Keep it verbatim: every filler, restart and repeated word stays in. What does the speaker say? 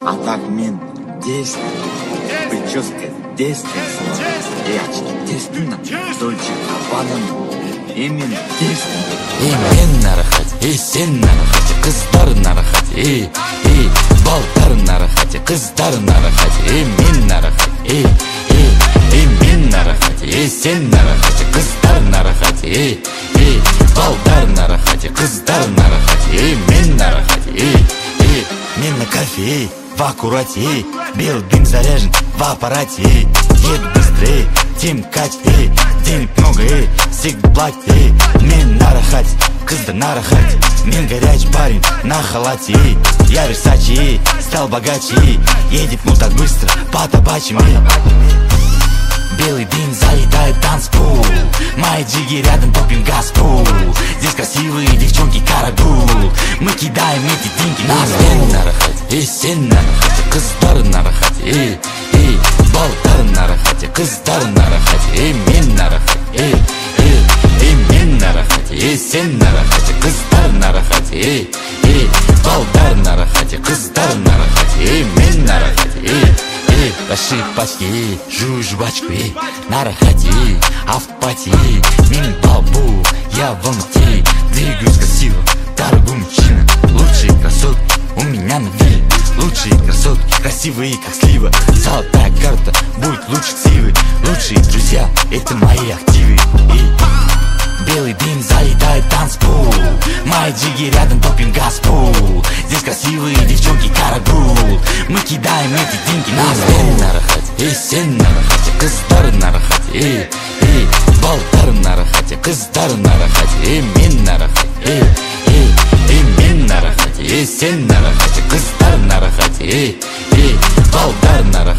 А так мен десный, прическа десный, и очки десный, Дольче Габбана, именно десный. И мен нарахате, и сен нарахате, қыздар нарахате, и, и, балдар нарахате, қыздар нарахате, и мен нарахате, и, и, и мен нарахате, и сен нарахате, қыздар нарахате, и, и, балдар нарахате, қыздар нарахате, и мен нарахате, и, и, мен на кайфе, эй, в аккурате, эй, белый дым заряжен в аппарате, эй, едет быстрее, тем кать, эй, денег много, эй, всегда платит, эй, мен на рахате, қыздар на рахате, мен горячий парень на халате, эй, я Версачи, эй, стал богаче, эй, едет ну так быстро по табачьим, эй. Белый дым залетает танцпол, мои джиги рядом топим газпол. Здесь красивые девчонки карагул, мы кидаем эти деньги на стол. Мен на рахате, и сен на рахате, қыздар на рахате, эй, эй, балдар на рахате, қыздар на рахате, эй, мен на рахате, эй, эй, эй, мен на рахате, эй, сен на рахате, қыздар на рахате, эй, эй, балдар на рахате, қыздар на рахате, эй, мен на рахате, эй. Большие пачки, эй, жую жвачку, эй, на рахате, эй, а в пати, эй, мимо толпу, я в Алмате, двигаюсь красиво, дорогой мужчина, лучшие красотки у меня на вилле, лучшие красотки, красивые как слива, золотая карта будет лучше ксивы, лучшие друзья, это мои активы, эй. Белый дым залетает танцпол, мои джиги рядом топим газпол. Здесь красивые девчонки карагул, мы кидаем эти деньги на стол. Мен на рахате, и сен на рахате, қыздар на рахате, эй, эй, балдар на рахате, қыздар на рахате, эй, мен на рахате, эй, эй, эй, мен на рахате, эй, сен на рахате, қыздар на рахате, эй, эй, балдар на рахате.